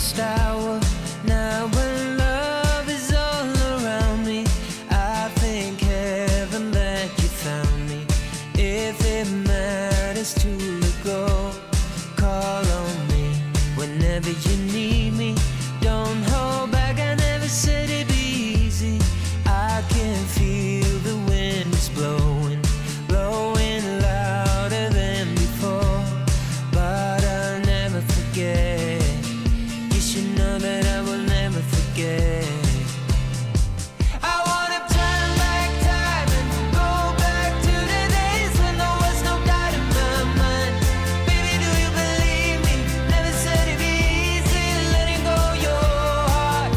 darkest hour. Now when love is all around me, I thank heaven that you found me. If it matters to let go, call on me whenever you need me. Don't hold back, I never said it'd be easy. I can feel the wind is blowing, blowing louder than before. But I'll never forget. You should know that I will never forget. I wanna turn back time and go back to the days when there was no doubt in my mind. Baby, do you believe me? Never said it'd be easy letting go your heart.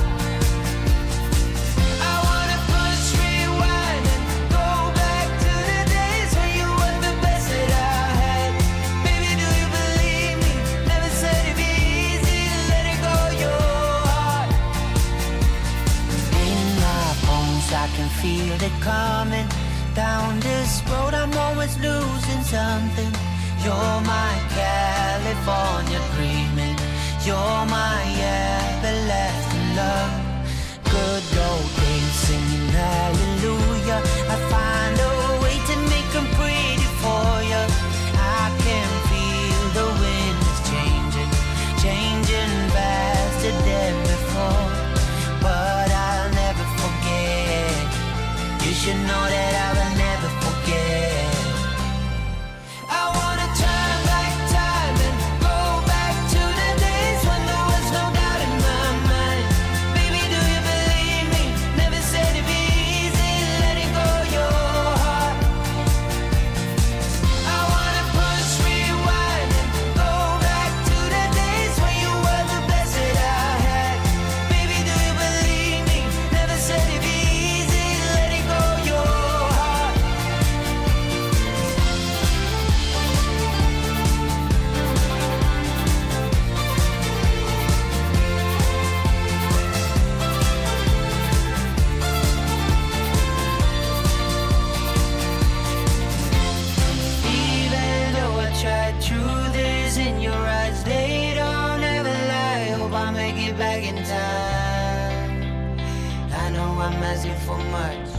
I wanna push rewind and go back to the days when you were the best that I had. Baby, do you believe me? Never said it'd be easy letting go your heart. In my bones, I can feel it coming. Down this road, I'm always losing something. You're my California dreaming. You're my everlasting love. Good old days singing hallelujah. I find a way to make them pretty for you. I can feel the wind is changing, changing faster than before. But I'll never forget. You should know that I will never forget. I wanna turn back time and go back to the days when there was no doubt in my mind. Baby, do you believe me? Never said it'd be easy letting go your heart. I wanna push rewind and go back to the days when you were the best that I had. Baby, do you believe me? Never said it'd be easy letting go your heart. Even though I tried, truth is in your eyes. They don't ever lie. Hope I make it back in time. I know I'm asking for much,